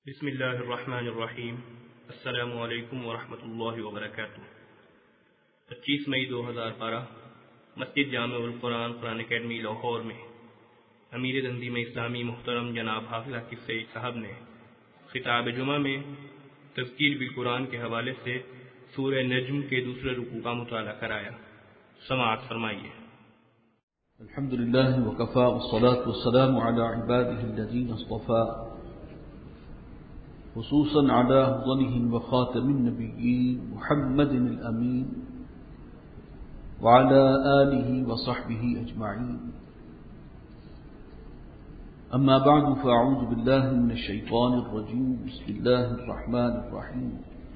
بسم اللہ الرحمن الرحیم۔ السلام علیکم ورحمۃ اللہ وبرکاتہ۔ 25 مئی 2012 مسجد جامع القرآن قرآن اکیڈمی لاہور میں امیر تنظیم اسلامی محترم جناب حافظ عاقب سعید صاحب نے خطاب جمعہ میں تذکیر بالقرآن کے حوالے سے سورہ نجم کے دوسرے رکوع کا مطالعہ کرایا۔ سماعت فرمائیے۔ الحمد للہ وکفى والصلاة والسلام على عباده الذين اصطفى خصوصا على أفضلهم وخاتم النبيين محمد الأمين وعلى آله وصحبه أجمعين، أما بعد فأعوذ بالله من الشيطان الرجيم، بسم الله الرحمن الرحيم.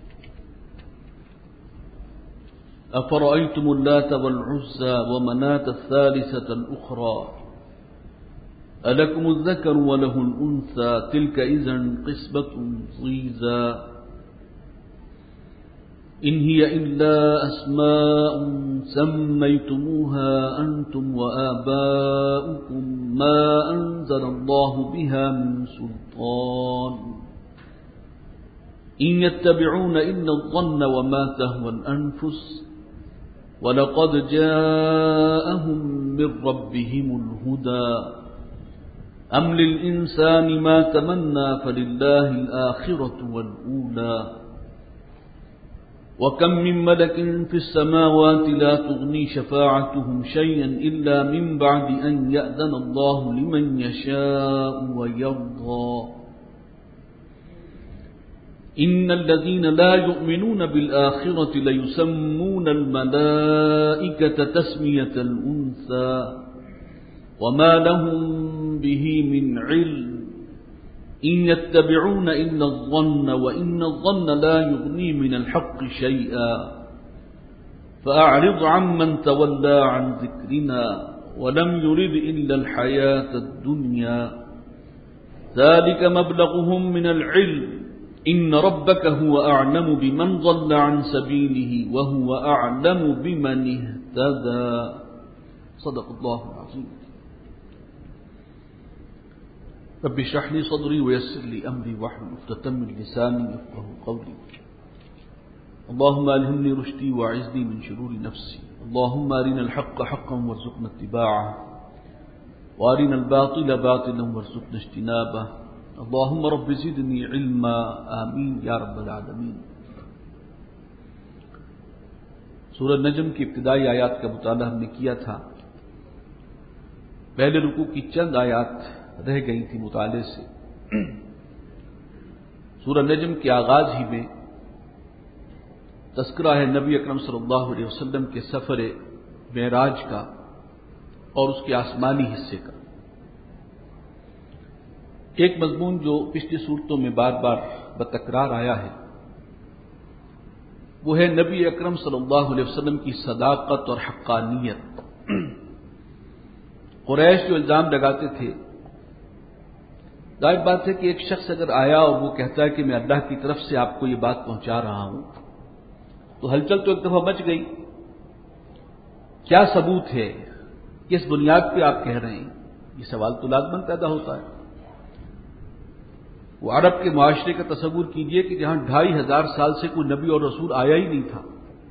أفرأيتم اللات والعزى ومناة الثالثة الأخرى ألكم الذكر وله الأنثى تلك إذن قسمة ضيزى إن هي إلا أسماء سميتموها أنتم وآباؤكم ما أنزل الله بها من سلطان إن يتبعون إلا الظن وما تهوى الأنفس ولقد جاءهم من ربهم الهدى أم للإنسان ما تمنى فلله الآخرة والأولى وكم من ملك في السماوات لا تغني شفاعتهم شيئا إلا من بعد أن يأذن الله لمن يشاء ويرضى إن الذين لا يؤمنون بالآخرة ليسمون الملائكة تسمية الأنثى وما لهم به من علم إن يتبعون إلا الظن وإن الظن لا يغني من الحق شيئا فأعرض عمن تولى عن ذكرنا ولم يرد إلا الحياة الدنيا ذلك مبلغهم من العلم إن ربك هو أعلم بمن ضل عن سبيله وهو أعلم بمن اهتدى صدق الله العظيم. رب اشرح لي صدري ويسر لي امري واحلل عقدة من لساني يفقهوا قولي. اللهم الهمني رشدي واعذني من شرور نفسي. اللهم ارنا الحق حقا وارزقنا اتباعه وارنا الباطل باطلا وارزقنا اجتنابه. اللهم رب زدني علما آمین یا رب العالمین. سورہ نجم کی ابتدائی آیات کا مطالعہ ہم نے کیا تھا. پہلے رکوع کی چند آیات رہ گئی تھی مطالعے سے. سورہ نجم کے آغاز ہی میں تذکرہ ہے نبی اکرم صلی اللہ علیہ وسلم کے سفر معراج کا اور اس کے آسمانی حصے کا. ایک مضمون جو پچھلی صورتوں میں بار بار بتکرار آیا ہے وہ ہے نبی اکرم صلی اللہ علیہ وسلم کی صداقت اور حقانیت. قریش جو الزام لگاتے تھے، ظاہر بات ہے کہ ایک شخص اگر آیا اور وہ کہتا ہے کہ میں اللہ کی طرف سے آپ کو یہ بات پہنچا رہا ہوں تو ہلچل تو ایک دفعہ مچ گئی. کیا ثبوت ہے، کس بنیاد پہ آپ کہہ رہے ہیں، یہ سوال تو لازماً پیدا ہوتا ہے. وہ عرب کے معاشرے کا تصور کیجئے کہ جہاں 2500 سال سے کوئی نبی اور رسول آیا ہی نہیں تھا.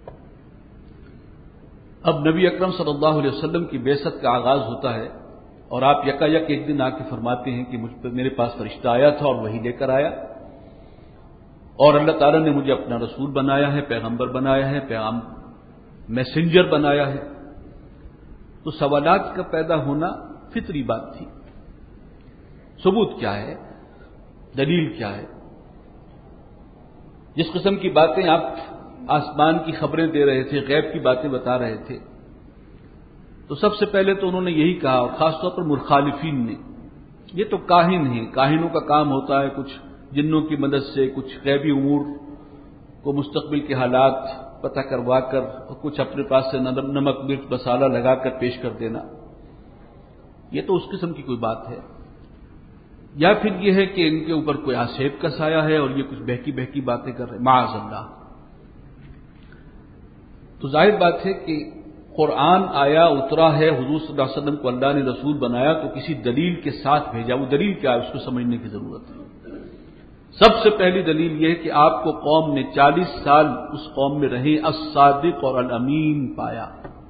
اب نبی اکرم صلی اللہ علیہ وسلم کی بعثت کا آغاز ہوتا ہے اور آپ یکا یک ایک دن آ کے فرماتے ہیں کہ میرے پاس فرشتہ آیا تھا اور وہی لے کر آیا اور اللہ تعالیٰ نے مجھے اپنا رسول بنایا ہے، پیغمبر بنایا ہے، میسنجر بنایا ہے. تو سوالات کا پیدا ہونا فطری بات تھی. ثبوت کیا ہے، دلیل کیا ہے؟ جس قسم کی باتیں آپ آسمان کی خبریں دے رہے تھے، غیب کی باتیں بتا رہے تھے، تو سب سے پہلے تو انہوں نے یہی کہا، اور خاص طور پر مخالفین نے، یہ تو کاہن ہیں، کاہنوں کا کام ہوتا ہے کچھ جنوں کی مدد سے کچھ غیبی امور کو، مستقبل کے حالات پتہ کروا کر اور کچھ اپنے پاس سے نمک مرچ مسالہ لگا کر پیش کر دینا. یہ تو اس قسم کی کوئی بات ہے. یا پھر یہ ہے کہ ان کے اوپر کوئی آسیب کا سایہ ہے اور یہ کچھ بہکی بہکی باتیں کر رہے ہیں، معاذ اللہ. تو ظاہر بات ہے کہ قرآن آیا اترا ہے، حضور صلی اللہ علیہ وسلم کو اللہ نے رسول بنایا تو کسی دلیل کے ساتھ بھیجا. وہ دلیل کیا ہے اس کو سمجھنے کی ضرورت ہے. سب سے پہلی دلیل یہ ہے کہ آپ کو قوم نے 40 سال اس قوم میں رہے الصادق اور الامین پایا۔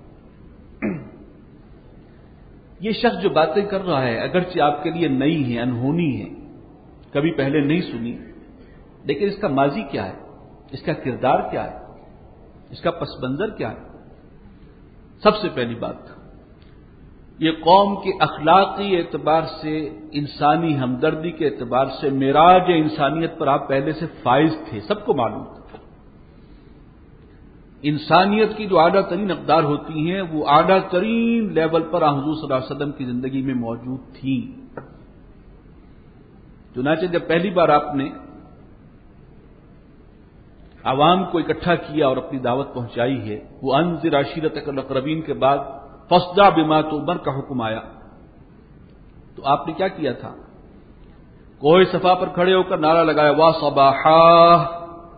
یہ شخص جو باتیں کر رہا ہے اگرچہ آپ کے لیے نئی ہے، انہونی ہے، کبھی پہلے نہیں سنی، لیکن اس کا ماضی کیا ہے، اس کا کردار کیا ہے، اس کا پس منظر کیا ہے؟ سب سے پہلی بات، یہ قوم کے اخلاقی اعتبار سے، انسانی ہمدردی کے اعتبار سے معراج انسانیت پر آپ پہلے سے فائز تھے، سب کو معلوم تھا۔ انسانیت کی جو اعلیٰ ترین اقدار ہوتی ہیں وہ اعلیٰ ترین لیول پر حضور صلی اللہ علیہ وسلم کی زندگی میں موجود تھیں۔ چنانچہ جب پہلی بار آپ نے عوام کو اکٹھا کیا اور اپنی دعوت پہنچائی ہے، وہ انذر عشیرتک الاقربین کے بعد فاصدع بما تؤمر کا حکم آیا، تو آپ نے کیا کیا تھا؟ کوہ صفا پر کھڑے ہو کر نعرہ لگایا وا صباحا،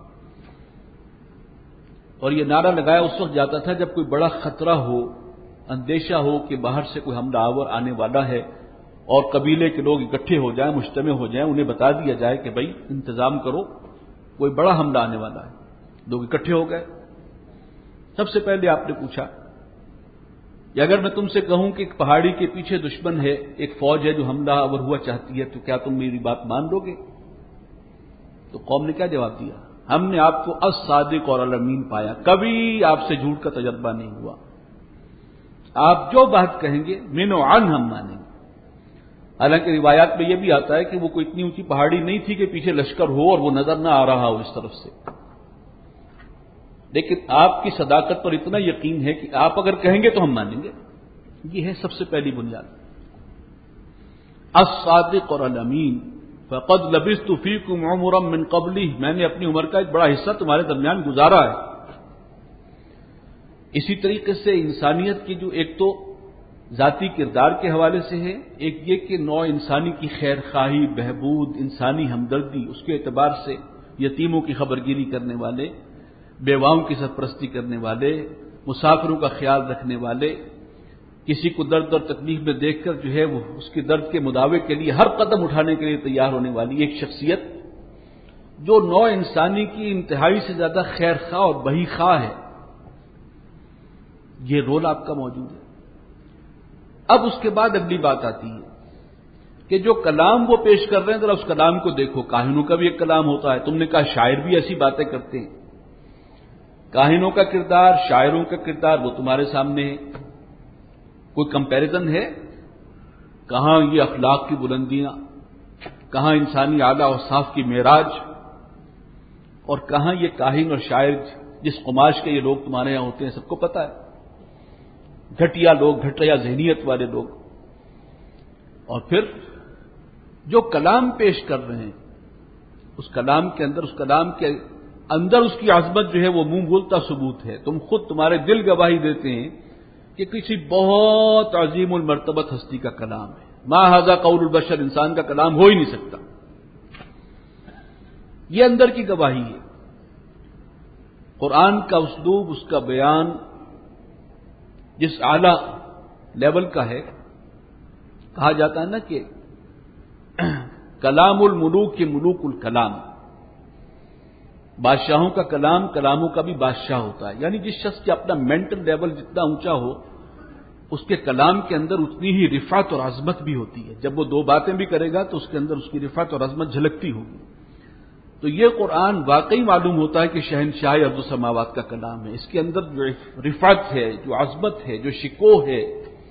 اور یہ نعرہ لگایا اس وقت جاتا تھا جب کوئی بڑا خطرہ ہو، اندیشہ ہو کہ باہر سے کوئی حملہ آور آنے والا ہے اور قبیلے کے لوگ اکٹھے ہو جائیں، مجتمع ہو جائیں، انہیں بتا دیا جائے کہ بھائی انتظام کرو، کوئی بڑا حملہ آنے والا ہے۔ لوگ اکٹھے ہو گئے۔ سب سے پہلے آپ نے پوچھا کہ اگر میں تم سے کہوں کہ ایک پہاڑی کے پیچھے دشمن ہے، ایک فوج ہے جو حملہ آور ہوا چاہتی ہے، تو کیا تم میری بات مان لو گے؟ تو قوم نے کیا جواب دیا؟ ہم نے آپ کو الصادق اور الامین پایا، کبھی آپ سے جھوٹ کا تجربہ نہیں ہوا، آپ جو بات کہیں گے من و عن ہم مانیں گے۔ حالانکہ روایات میں یہ بھی آتا ہے کہ وہ کوئی اتنی اونچی پہاڑی نہیں تھی کہ پیچھے لشکر ہو اور وہ نظر نہ آ رہا ہو اس طرف سے، لیکن آپ کی صداقت پر اتنا یقین ہے کہ آپ اگر کہیں گے تو ہم مانیں گے۔ یہ ہے سب سے پہلی بنیاد، الصادق اور الامین۔ فقد لبثت فیکم عمرا من قبلہ، میں نے اپنی عمر کا ایک بڑا حصہ تمہارے درمیان گزارا ہے۔ اسی طریقے سے انسانیت کی جو ایک تو ذاتی کردار کے حوالے سے ہے، ایک یہ کہ نوع انسانی کی خیر خواہی، بہبود، انسانی ہمدردی، اس کے اعتبار سے یتیموں کی خبرگیری کرنے والے، بیواؤں کی سرپرستی کرنے والے، مسافروں کا خیال رکھنے والے، کسی کو درد اور تکلیف میں دیکھ کر جو ہے وہ اس کے درد کے مداوے کے لیے ہر قدم اٹھانے کے لیے تیار ہونے والی ایک شخصیت جو نوع انسانی کی انتہائی سے زیادہ خیر خواہ اور بہی خواہ ہے، یہ رول آپ کا موجود ہے۔ اب اس کے بعد اگلی بات آتی ہے کہ جو کلام وہ پیش کر رہے ہیں ذرا اس کلام کو دیکھو۔ کاہنوں کا بھی ایک کلام ہوتا ہے، تم نے کہا شاعر بھی ایسی باتیں کرتے ہیں، کاہنوں کا کردار، شاعروں کا کردار وہ تمہارے سامنے ہے، کوئی کمپیریزن ہے؟ کہاں یہ اخلاق کی بلندیاں، کہاں انسانی اعلیٰ اوصاف کی معراج، اور کہاں یہ کاہن اور شاعر جس قماش کے یہ لوگ تمہارے یہاں ہوتے ہیں سب کو پتا ہے، گھٹیا لوگ، گھٹیا ذہنیت والے لوگ۔ اور پھر جو کلام پیش کر رہے ہیں اس کلام کے اندر اس کی عظمت جو ہے وہ منہ بولتا ثبوت ہے۔ تم خود، تمہارے دل گواہی دیتے ہیں کہ کسی بہت عظیم المرتبت ہستی کا کلام ہے، ما ھذا قول البشر، انسان کا کلام ہو ہی نہیں سکتا۔ یہ اندر کی گواہی ہے۔ قرآن کا اسلوب، اس کا بیان جس اعلی لیول کا ہے، کہا جاتا ہے نا کہ کلام الملوک کے ملوک الکلام، بادشاہوں کا کلام کلاموں کا بھی بادشاہ ہوتا ہے، یعنی جس شخص کا اپنا مینٹل لیول جتنا اونچا ہو اس کے کلام کے اندر اتنی ہی رفعت اور عظمت بھی ہوتی ہے۔ جب وہ دو باتیں بھی کرے گا تو اس کے اندر اس کی رفعت اور عظمت جھلکتی ہوگی۔ تو یہ قرآن واقعی معلوم ہوتا ہے کہ شہنشاہ ارض و سماوات کا کلام ہے۔ اس کے اندر جو رفعت ہے، جو عظمت ہے، جو شکوہ ہے،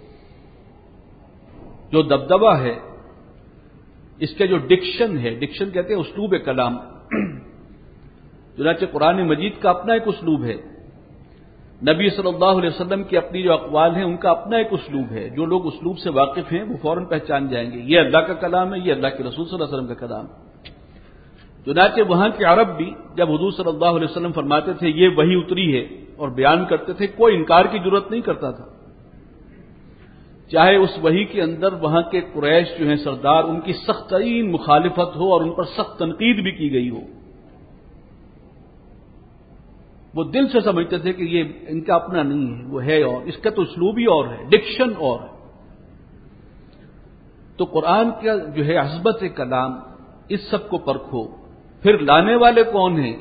جو دبدبہ ہے، اس کے جو ڈکشن ہے، ڈکشن کہتے ہیں اسلوب کلام، چنانچہ قرآن مجید کا اپنا ایک اسلوب ہے، نبی صلی اللہ علیہ وسلم کی اپنی جو اقوال ہیں ان کا اپنا ایک اسلوب ہے۔ جو لوگ اسلوب سے واقف ہیں وہ فوراً پہچان جائیں گے یہ اللہ کا کلام ہے، یہ اللہ کے رسول صلی اللہ علیہ وسلم کا کلام ہے۔ چنانچہ وہاں کے عرب بھی جب حضور صلی اللہ علیہ وسلم فرماتے تھے یہ وحی اتری ہے اور بیان کرتے تھے، کوئی انکار کی ضرورت نہیں کرتا تھا، چاہے اس وحی کے اندر وہاں کے قریش جو ہیں سردار، ان کی سخت ترین مخالفت ہو اور ان پر سخت تنقید بھی کی گئی ہو، وہ دل سے سمجھتے تھے کہ یہ ان کا اپنا نہیں ہے، وہ ہے اور اس کا تو اسلوب ہی اور ہے، ڈکشن اور ہے۔ تو قرآن کا جو ہے عظمت کلام، اس سب کو پرکھو پھر لانے والے کون ہیں؟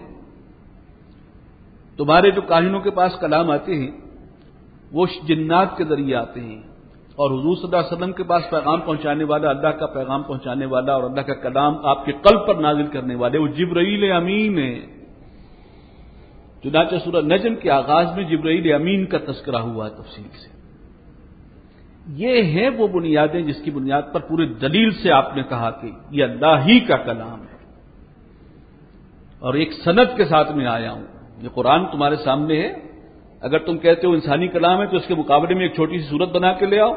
تمہارے جو کاہنوں کے پاس کلام آتے ہیں وہ جنات کے ذریعے آتے ہیں، اور حضور صلی اللہ علیہ وسلم کے پاس پیغام پہنچانے والا، اللہ کا پیغام پہنچانے والا اور اللہ کا کلام آپ کے قلب پر نازل کرنے والے وہ جبرائیل امین ہیں۔ چنانچہ سورہ نجم کے آغاز میں جبرائیل امین کا تذکرہ ہوا ہے تفصیل سے۔ یہ ہیں وہ بنیادیں جس کی بنیاد پر پوری دلیل سے آپ نے کہا کہ یہ اللہ ہی کا کلام ہے، اور ایک سند کے ساتھ میں آیا ہوں۔ یہ قرآن تمہارے سامنے ہے، اگر تم کہتے ہو انسانی کلام ہے تو اس کے مقابلے میں ایک چھوٹی سی صورت بنا کے لے آؤ،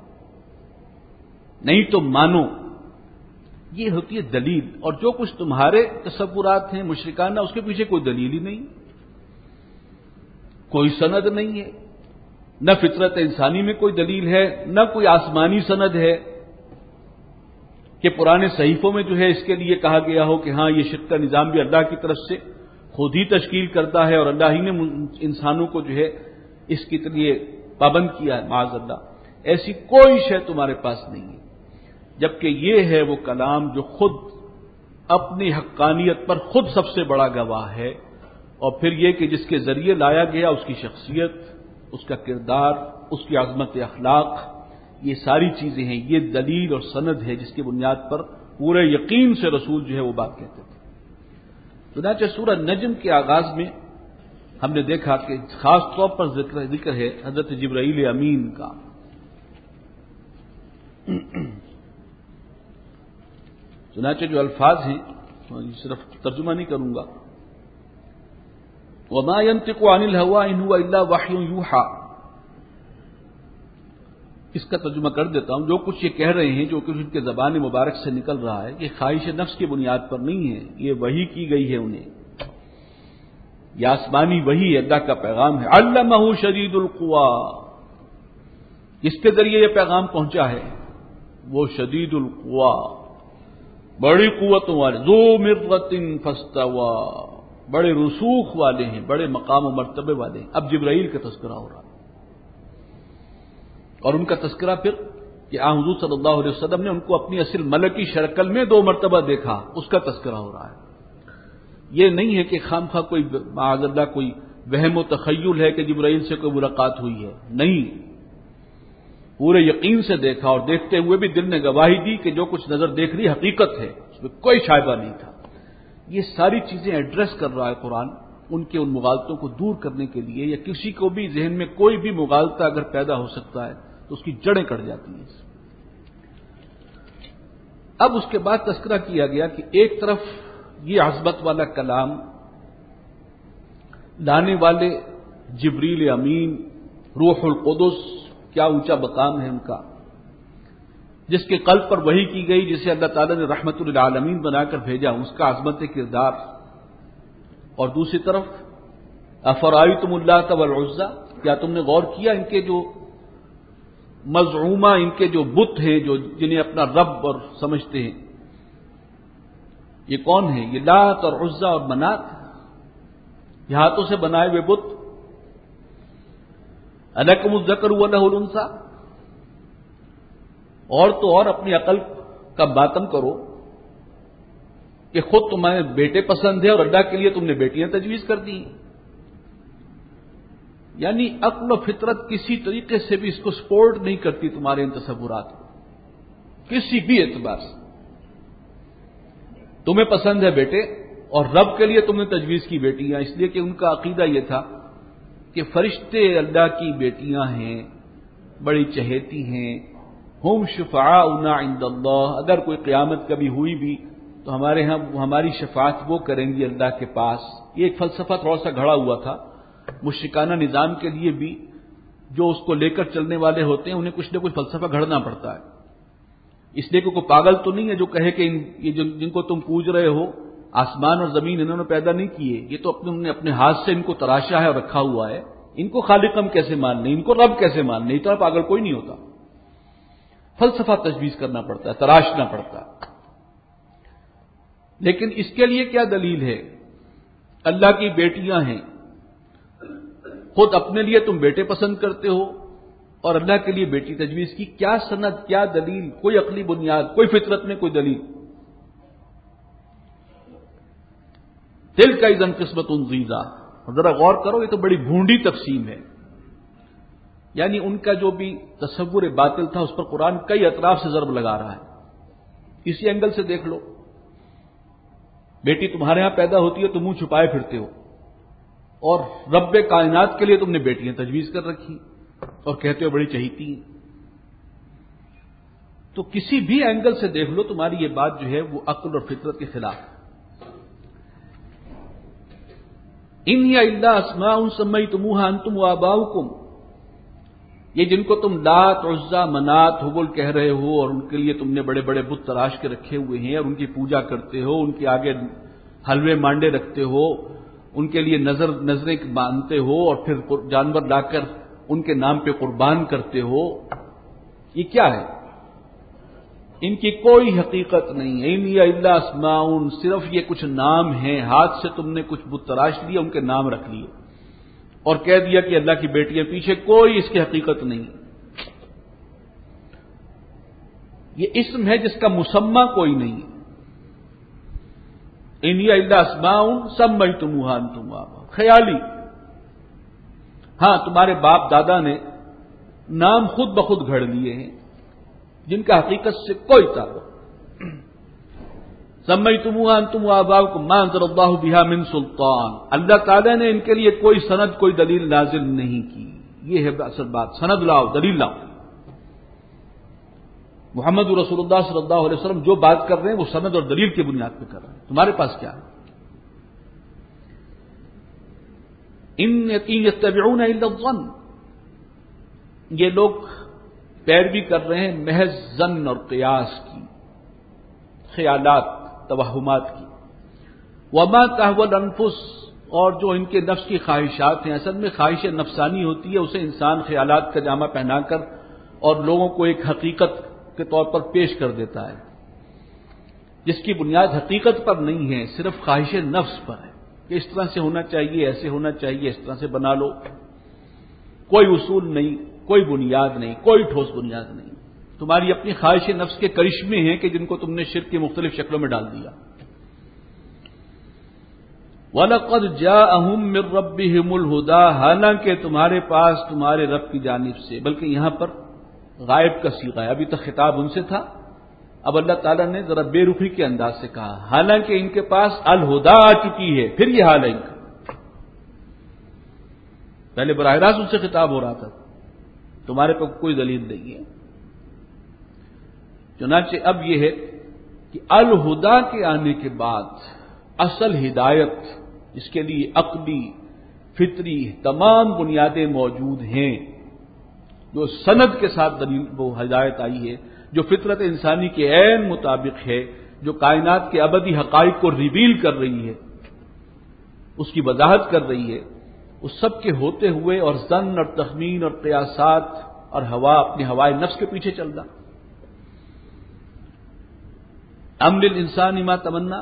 نہیں تو مانو۔ یہ ہوتی ہے دلیل، اور جو کچھ تمہارے تصورات ہیں مشرکانہ، اس کے پیچھے کوئی دلیل ہی نہیں، کوئی سند نہیں ہے، نہ فطرت انسانی میں کوئی دلیل ہے، نہ کوئی آسمانی سند ہے کہ پرانے صحیفوں میں جو ہے اس کے لیے کہا گیا ہو کہ ہاں یہ شرک کا نظام بھی اللہ کی طرف سے خود ہی تشکیل کرتا ہے اور اللہ ہی نے انسانوں کو جو ہے اس کے لیے پابند کیا ہے، معاذ اللہ۔ ایسی کوئی شے تمہارے پاس نہیں ہے، جبکہ یہ ہے وہ کلام جو خود اپنی حقانیت پر خود سب سے بڑا گواہ ہے، اور پھر یہ کہ جس کے ذریعے لایا گیا اس کی شخصیت، اس کا کردار، اس کی عظمت اخلاق، یہ ساری چیزیں ہیں، یہ دلیل اور سند ہے جس کی بنیاد پر پورے یقین سے رسول جو ہے وہ بات کہتے تھے۔ چنانچہ سورہ نجم کے آغاز میں ہم نے دیکھا کہ خاص طور پر ذکر ہے حضرت جبرائیل امین کا۔ چنانچہ جو الفاظ ہیں صرف ترجمہ نہیں کروں گا، وَمَا يَنطِقُ عَنِ الْهَوَىٰ إِنْ هُوَ إِلَّا وَحْيٌ يُوحَىٰ، اس کا ترجمہ کر دیتا ہوں۔ جو کچھ یہ کہہ رہے ہیں، جو کچھ ان کے زبان مبارک سے نکل رہا ہے، یہ خواہش نفس کی بنیاد پر نہیں ہے، یہ وحی کی گئی ہے انہیں، یہ آسمانی وحی ہے، اللہ کا پیغام ہے۔ علمہ شدید القویٰ، جس کے ذریعے یہ پیغام پہنچا ہے وہ شدید القویٰ، بڑی قوتوں والے، ذو مرۃ فاستویٰ، بڑے رسوخ والے ہیں، بڑے مقام و مرتبے والے ہیں۔ اب جبرائیل کا تذکرہ ہو رہا ہے، اور ان کا تذکرہ پھر کہ حضور صلی اللہ علیہ وسلم نے ان کو اپنی اصل ملکی شکل میں 2 مرتبہ دیکھا، اس کا تذکرہ ہو رہا ہے۔ یہ نہیں ہے کہ خامخواہ کوئی معاذ اللہ کوئی وہم و تخیل ہے کہ جبرائیل سے کوئی ملاقات ہوئی ہے، نہیں، پورے یقین سے دیکھا، اور دیکھتے ہوئے بھی دل نے گواہی دی کہ جو کچھ نظر دیکھ رہی حقیقت ہے، اس میں کوئی شائبہ نہیں تھا۔ یہ ساری چیزیں ایڈریس کر رہا ہے قرآن، ان کے ان مغالطوں کو دور کرنے کے لیے، یا کسی کو بھی ذہن میں کوئی بھی مغالطہ اگر پیدا ہو سکتا ہے تو اس کی جڑیں کٹ جاتی ہیں۔ اب اس کے بعد تذکرہ کیا گیا کہ ایک طرف یہ عظمت والا کلام لانے والے جبریل امین، روح القدس، کیا اونچا مقام ہے ان کا، جس کے قلب پر وحی کی گئی، جسے اللہ تعالیٰ نے رحمت للعالمین بنا کر بھیجا، اس کا عظمت کردار، اور دوسری طرف افرأیتم اللات والعزیٰ، کیا تم نے غور کیا ان کے جو مزعومہ، ان کے جو بت ہیں، جو جنہیں اپنا رب اور سمجھتے ہیں، یہ کون ہیں؟ یہ لات اور عزیٰ اور منات، یہ ہاتھوں سے بنائے ہوئے بت۔ الکم الذکر ولہ الانثیٰ، اور تو اور اپنی عقل کا ماتم کرو کہ خود تمہیں بیٹے پسند ہے اور اللہ کے لیے تم نے بیٹیاں تجویز کر دی، یعنی عقل و فطرت کسی طریقے سے بھی اس کو سپورٹ نہیں کرتی تمہارے ان تصورات کو، کسی بھی اعتبار سے۔ تمہیں پسند ہے بیٹے، اور رب کے لیے تم نے تجویز کی بیٹیاں، اس لیے کہ ان کا عقیدہ یہ تھا کہ فرشتے اللہ کی بیٹیاں ہیں، بڑی چہیتی ہیں، ہم شفعاؤنا عند اللہ، اگر کوئی قیامت کبھی ہوئی بھی تو ہمارے ہاں ہماری شفاعت وہ کریں گی اللہ کے پاس۔ یہ ایک فلسفہ تھوڑا سا گھڑا ہوا تھا مشرکانہ نظام کے لیے بھی، جو اس کو لے کر چلنے والے ہوتے ہیں انہیں کچھ نہ کچھ فلسفہ گھڑنا پڑتا ہے، اس لیے کہ کوئی پاگل تو نہیں ہے جو کہے کہ یہ جن کو تم پوج رہے ہو آسمان اور زمین انہوں نے پیدا نہیں کیے، یہ تو انہوں نے اپنے ہاتھ سے ان کو تراشا ہے اور رکھا ہوا ہے، ان کو خالق ہم کیسے ماننے، ان کو رب کیسے ماننے، اتنا پاگل کوئی نہیں ہوتا، فلسفہ تجویز کرنا پڑتا ہے، تراشنا پڑتا ہے۔ لیکن اس کے لیے کیا دلیل ہے؟ اللہ کی بیٹیاں ہیں، خود اپنے لیے تم بیٹے پسند کرتے ہو اور اللہ کے لیے بیٹی تجویز کی، کیا سند، کیا دلیل؟ کوئی عقلی بنیاد، کوئی فطرت میں کوئی دلیل؟ تلک اذا قسمۃ ضیزیٰ. ذرا غور کرو، یہ تو بڑی بھونڈی تقسیم ہے. یعنی ان کا جو بھی تصور باطل تھا اس پر قرآن کئی اطراف سے ضرب لگا رہا ہے. اسی اینگل سے دیکھ لو، بیٹی تمہارے ہاں پیدا ہوتی ہے تو منہ چھپائے پھرتے ہو، اور رب کائنات کے لیے تم نے بیٹیاں تجویز کر رکھی اور کہتے ہو بڑی چہیتی ہیں. تو کسی بھی اینگل سے دیکھ لو تمہاری یہ بات جو ہے وہ عقل اور فطرت کے خلاف ہے. ان ہی الا اسماء سمیتموها انتم وآباؤکم، یہ جن کو تم لات عزا منات حبل کہہ رہے ہو اور ان کے لیے تم نے بڑے بڑے بت تراش کے رکھے ہوئے ہیں اور ان کی پوجا کرتے ہو، ان کے آگے حلوے مانڈے رکھتے ہو، ان کے لیے نظریں باندھتے ہو اور پھر جانور لا کر ان کے نام پہ قربان کرتے ہو، یہ کیا ہے؟ ان کی کوئی حقیقت نہیں ہے. ان یا الا اسماء، صرف یہ کچھ نام ہیں، ہاتھ سے تم نے کچھ بت تراش لیے، ان کے نام رکھ لیے اور کہہ دیا کہ اللہ کی بیٹیاں، پیچھے کوئی اس کی حقیقت نہیں. یہ اسم ہے جس کا مسمى کوئی نہیں. ان یا الا اسماء سمیتموها انتم وآباؤکم، خیالی. ہاں تمہارے باپ دادا نے نام خود بخود گھڑ لیے ہیں جن کا حقیقت سے کوئی تعلق. سمیتموها انتم وآباؤکم ما انزل اللہ بها من سلطان، اللہ تعالیٰ نے ان کے لیے کوئی سند کوئی دلیل نازل نہیں کی. یہ ہے اصل بات. سند لاؤ، دلیل لاؤ. محمد رسول اللہ صلی اللہ علیہ وسلم جو بات کر رہے ہیں وہ سند اور دلیل کی بنیاد پہ کر رہے ہیں. تمہارے پاس کیا ہے؟ ان یتبعون الا الظن، یہ لوگ پیروی کر رہے ہیں محض ظن اور قیاس کی، خیالات توہمات کی. وما تهوى الانفس، اور جو ان کے نفس کی خواہشات ہیں، اصل میں خواہش نفسانی ہوتی ہے، اسے انسان خیالات کا جامہ پہنا کر اور لوگوں کو ایک حقیقت کے طور پر پیش کر دیتا ہے جس کی بنیاد حقیقت پر نہیں ہے، صرف خواہش نفس پر ہے کہ اس طرح سے ہونا چاہیے، ایسے ہونا چاہیے، اس طرح سے بنا لو. کوئی اصول نہیں، کوئی بنیاد نہیں، کوئی ٹھوس بنیاد نہیں. تمہاری اپنی خواہش نفس کے کرشمے ہیں کہ جن کو تم نے شرک کی مختلف شکلوں میں ڈال دیا. وَلَقَدْ جَاءَهُم مِّن رَّبِّهِمُ الْهُدَىٰ، حالانکہ تمہارے پاس تمہارے رب کی جانب سے، بلکہ یہاں پر غائب کا صیغہ ہے. ابھی تک خطاب ان سے تھا، اب اللہ تعالیٰ نے ذرا بے رخی کے انداز سے کہا حالانکہ ان کے پاس الہدا آ چکی ہے. پھر یہ حال ہے ان کا. پہلے براہ راست ان سے خطاب ہو رہا تھا، تمہارے پاس کوئی دلیل نہیں ہے. چنانچہ اب یہ ہے کہ الہدا کے آنے کے بعد اصل ہدایت، اس کے لیے عقلی فطری تمام بنیادیں موجود ہیں. جو سند کے ساتھ دلیل وہ ہدایت آئی ہے، جو فطرت انسانی کے عین مطابق ہے، جو کائنات کے ابدی حقائق کو ریویل کر رہی ہے، اس کی وضاحت کر رہی ہے، اس سب کے ہوتے ہوئے اور ظن اور تخمین اور قیاسات اور اپنی ہوائے نفس کے پیچھے چلنا. ام للانسان ما تمنا،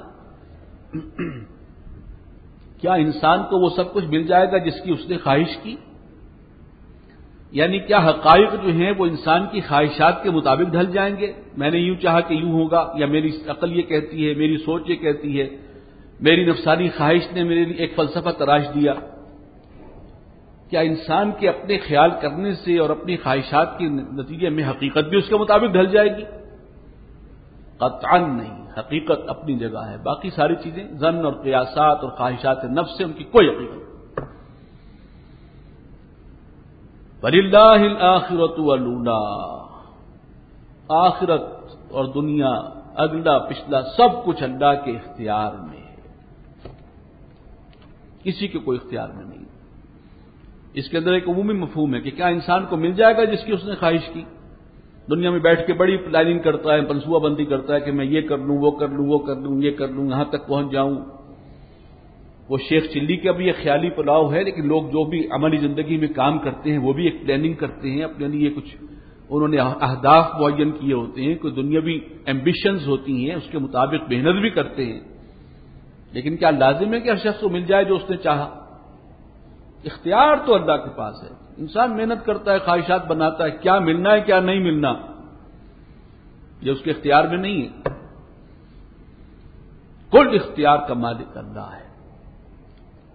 کیا انسان کو وہ سب کچھ مل جائے گا جس کی اس نے خواہش کی؟ یعنی کیا حقائق جو ہیں وہ انسان کی خواہشات کے مطابق ڈھل جائیں گے؟ میں نے یوں چاہا کہ یوں ہوگا، یا میری عقل یہ کہتی ہے، میری سوچ یہ کہتی ہے، میری نفسانی خواہش نے میرے لیے ایک فلسفہ تراش دیا. کیا انسان کے اپنے خیال کرنے سے اور اپنی خواہشات کے نتیجے میں حقیقت بھی اس کے مطابق ڈھل جائے گی؟ قطعاً نہیں. حقیقت اپنی جگہ ہے، باقی ساری چیزیں ظن اور قیاسات اور خواہشات نفس سے ان کی کوئی حقیقت نہیں. وَلِلَّهِ الْآخِرَةُ وَالْأُولَىٰ، آخرت اور دنیا، اگلا پچھلا سب کچھ اللہ کے اختیار میں ہے، کسی کے کوئی اختیار میں نہیں. اس کے اندر ایک عمومی مفہوم ہے کہ کیا انسان کو مل جائے گا جس کی اس نے خواہش کی؟ دنیا میں بیٹھ کے بڑی پلاننگ کرتا ہے، منصوبہ بندی کرتا ہے کہ میں یہ کر لوں، وہ کر لوں، وہ کر لوں، یہ کر لوں، یہاں تک پہنچ جاؤں. وہ شیخ چلی کا بھی ایک خیالی پلاؤ ہے، لیکن لوگ جو بھی عملی زندگی میں کام کرتے ہیں وہ بھی ایک پلاننگ کرتے ہیں اپنے لیے. کچھ انہوں نے اہداف معین کیے ہوتے ہیں، کوئی دنیاوی ایمبیشنز ہوتی ہیں، اس کے مطابق محنت بھی کرتے ہیں. لیکن کیا لازم ہے کہ ہر شخص کو مل جائے جو اس نے چاہا؟ اختیار تو اللہ کے پاس ہے. انسان محنت کرتا ہے، خواہشات بناتا ہے، کیا ملنا ہے کیا نہیں ملنا یہ اس کے اختیار میں نہیں ہے. کل اختیار کا مالک اللہ ہے.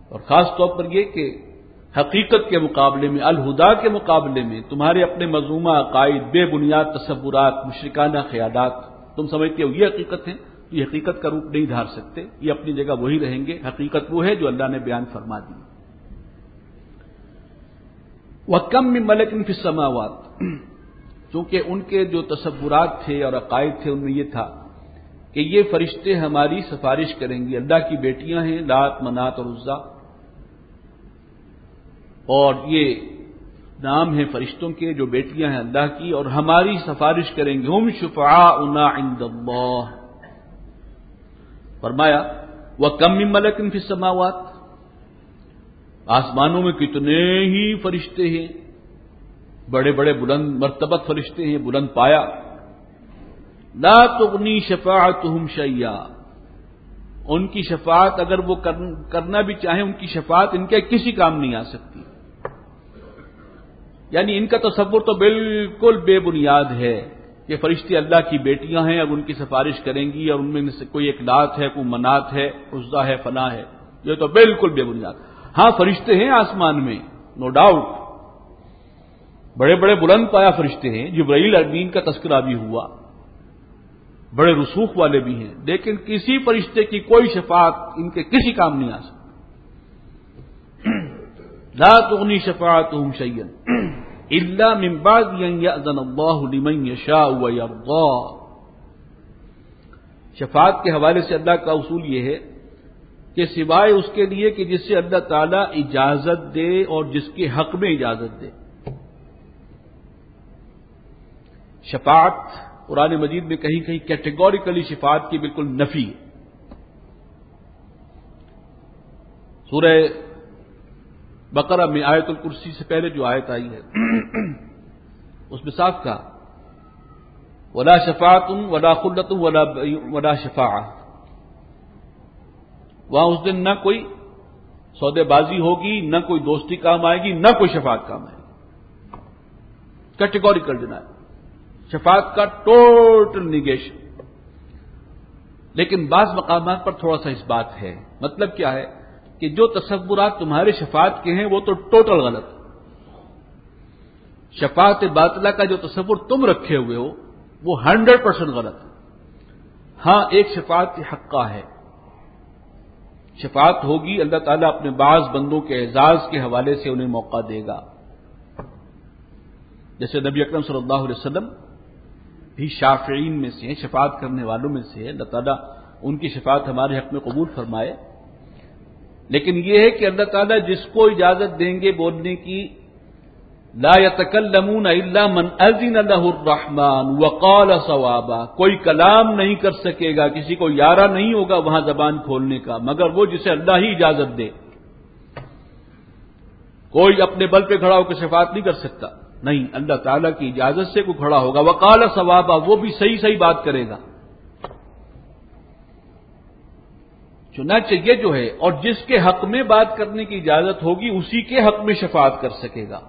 اور خاص طور پر یہ کہ حقیقت کے مقابلے میں، الہدا کے مقابلے میں تمہارے اپنے مذمومہ عقائد، بے بنیاد تصورات، مشرکانہ خیالات تم سمجھتے ہو یہ حقیقت ہے، یہ حقیقت کا روپ نہیں دھار سکتے، یہ اپنی جگہ وہی رہیں گے۔ حقیقت وہ ہے جو اللہ نے بیان فرما دی۔ وَكَمْ مِن مَلَكٍ فِي السَّمَاوَاتِ، چونکہ ان کے جو تصورات تھے اور عقائد تھے ان میں یہ تھا کہ یہ فرشتے ہماری سفارش کریں گے، اللہ کی بیٹیاں ہیں لات، منات اور عزا، اور یہ نام ہے فرشتوں کے جو بیٹیاں ہیں اللہ کی، اور ہماری سفارش کریں گے۔ ہم شفعاؤنا عند اللہ، فرمایا وَكَمْ مِن مَلَكٍ فِي السَّمَاوَاتِ، آسمانوں میں کتنے ہی فرشتے ہیں، بڑے بڑے بلند مرتبت فرشتے ہیں، بلند پایا۔ لا تغنی شفاعتهم شیئا، ان کی شفاعت اگر وہ کرنا بھی چاہیں ان کی شفاعت ان کے کسی کام نہیں آ سکتی۔ یعنی ان کا تصور تو بالکل بے بنیاد ہے کہ فرشتے اللہ کی بیٹیاں ہیں، اب ان کی سفارش کریں گی اور ان میں سے کوئی ایک لات ہے، کوئی منات ہے، عزا ہے، فلاں ہے، یہ تو بالکل بے بنیاد۔ ہاں فرشتے ہیں آسمان میں، نو ڈاؤٹ، بڑے بڑے بلند پایا فرشتے ہیں، جبرائیل امین کا تذکرہ بھی ہوا، بڑے رسوخ والے بھی ہیں، لیکن کسی فرشتے کی کوئی شفاعت ان کے کسی کام نہیں آ سکتی۔ لا تغنی شفاعتهم شیئا الا من بعد ان یأذن اللہ لمن یشاء ویرضی، شفاعت کے حوالے سے اللہ کا اصول یہ ہے کہ سوائے اس کے لیے کہ جس سے اللہ تعالیٰ اجازت دے اور جس کے حق میں اجازت دے۔ شفاعت قرآن مجید میں کہیں کہیں کیٹیگوریکلی شفاعت کی بالکل نفی ہے۔ سورہ بقرہ میں آیت الکرسی سے پہلے جو آیت آئی ہے اس میں صاف کہا ولا شفاعۃ ولا خلۃ ولا شفاعہ، وہاں اس دن نہ کوئی سودے بازی ہوگی، نہ کوئی دوستی کام آئے گی، نہ کوئی شفاعت کام آئے گی۔ کیٹیگوریکل ڈینائل، شفاعت کا ٹوٹل نیگیشن۔ لیکن بعض مقامات پر تھوڑا سا اس بات ہے، مطلب کیا ہے کہ جو تصورات تمہارے شفاعت کے ہیں وہ تو ٹوٹل غلط ہے۔ شفاعت باطلہ کا جو تصور تم رکھے ہوئے ہو وہ 100% غلط ہے۔ ہاں ایک شفاعت حقہ ہے، شفاعت ہوگی، اللہ تعالیٰ اپنے بعض بندوں کے اعزاز کے حوالے سے انہیں موقع دے گا، جیسے نبی اکرم صلی اللہ علیہ وسلم بھی شافعین میں سے ہیں، شفاعت کرنے والوں میں سے ہے، اللہ تعالیٰ ان کی شفاعت ہمارے حق میں قبول فرمائے۔ لیکن یہ ہے کہ اللہ تعالیٰ جس کو اجازت دیں گے بولنے کی، لا يتکلمون الا من اذن له الرحمن وقال صوابا، کوئی کلام نہیں کر سکے گا، کسی کو یارہ نہیں ہوگا وہاں زبان کھولنے کا مگر وہ جسے اللہ ہی اجازت دے۔ کوئی اپنے بل پہ کھڑا ہو کے شفاعت نہیں کر سکتا، نہیں، اللہ تعالیٰ کی اجازت سے کوئی کھڑا ہوگا، وقال صوابا، وہ بھی صحیح بات کرے گا۔ چنانچہ یہ جو ہے، اور جس کے حق میں بات کرنے کی اجازت ہوگی اسی کے حق میں شفاعت کر سکے گا،